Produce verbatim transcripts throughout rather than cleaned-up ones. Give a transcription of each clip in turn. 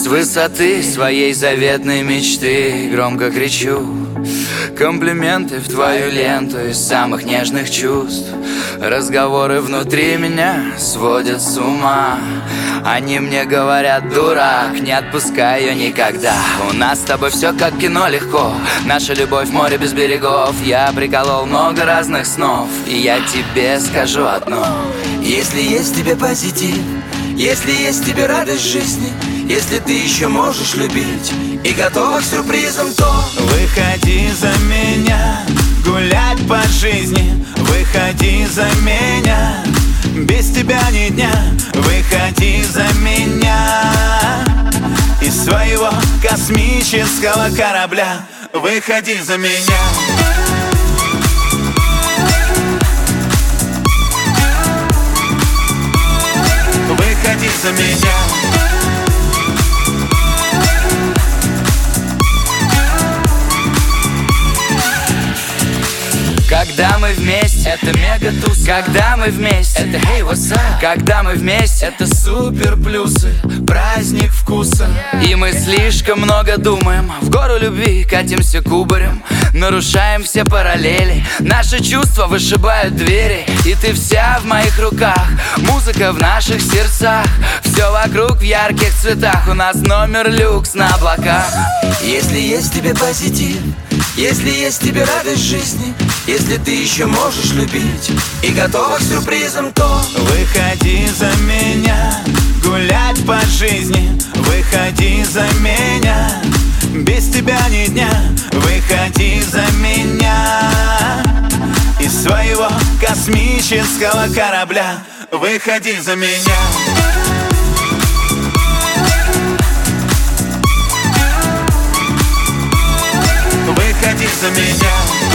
С высоты своей заветной мечты громко кричу комплименты в твою ленту из самых нежных чувств. Разговоры внутри меня сводят с ума. Они мне говорят: дурак, не отпускай ее никогда. У нас с тобой все как кино, легко. Наша любовь море без берегов. Я приколол много разных снов, и я тебе скажу одно: если есть в тебе позитив, если есть в тебе радость жизни, если ты еще можешь любить и готова к сюрпризам, то выходи за меня, гулять по жизни. Выходи за меня, без тебя ни дня. Выходи за меня из своего космического корабля. Выходи за меня. Выходи за меня. когда мы вместе, это мега туз. Когда мы вместе, это hey, what's up? Когда мы вместе, это супер плюсы. Праздник вкуса. И мы слишком много думаем, в гору любви катимся кубарем, нарушаем все параллели. Наши чувства вышибают двери, и ты вся в моих руках. Музыка в наших сердцах, все вокруг в ярких цветах. У нас номер люкс на облаках. Если есть в тебе позитив, если есть в тебе радость жизни, если ты еще можешь любить и готова к сюрпризам, то выходи за меня, гулять по жизни. Выходи за меня, без тебя ни дня. Выходи за меня из своего космического корабля. Выходи за меня. Выходи за меня.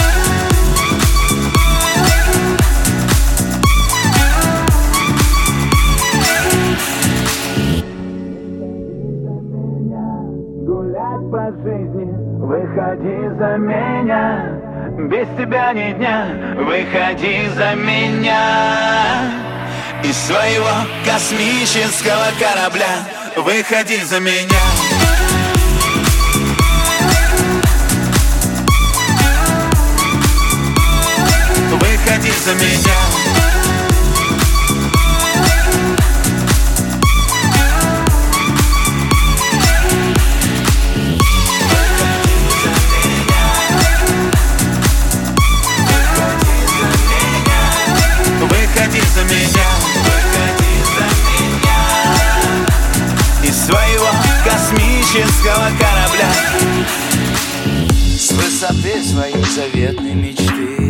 Гулять по жизни. Выходи за меня, без тебя ни дня. Выходи за меня из своего космического корабля. Выходи за меня. Выходи за меня. Выходи за меня. Выходи за меня из своего космического корабля. С высоты своей заветной мечты